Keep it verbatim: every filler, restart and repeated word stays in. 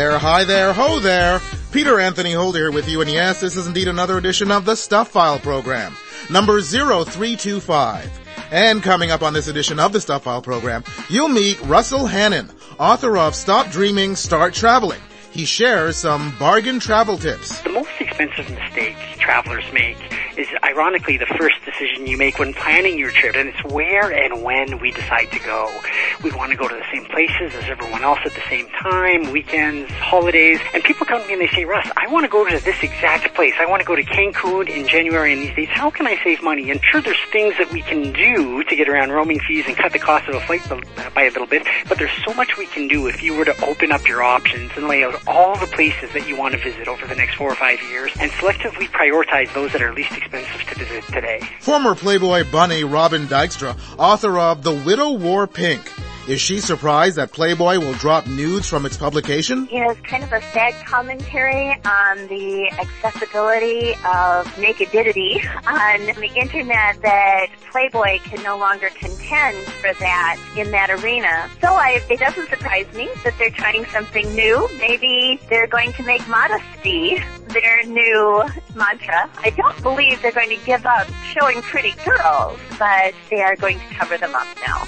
there, hi there, ho there. Peter Anthony Holder here with you, and yes, this is indeed another edition of the Stuff File program, number zero three two five. And coming up on this edition of the Stuff File program, you'll meet Russell Hannon, author of Stop Dreaming, Start Traveling. He shares some bargain travel tips. The most expensive mistake travelers make is ironically the first decision you make when planning your trip, and it's where and when we decide to go. We want to go to the same places as everyone else at the same time, weekends, holidays, and people come to me and they say, Russ, I want to go to this exact place. I want to go to Cancun in January in these dates. How can I save money? And sure, there's things that we can do to get around roaming fees and cut the cost of a flight by a little bit, but there's so much we can do if you were to open up your options and lay out all the places that you want to visit over the next four or five years and selectively prioritize those that are least expensive to visit today. Former Playboy bunny Robin Dykstra, author of The Widow Wore Pink. Is she surprised that Playboy will drop nudes from its publication? You know, it's kind of a sad commentary on the accessibility of nakedity on the internet, that Playboy can no longer contend for that in that arena. So I, it doesn't surprise me that they're trying something new. Maybe they're going to make modesty their new mantra. I don't believe they're going to give up showing pretty girls, but they are going to cover them up now.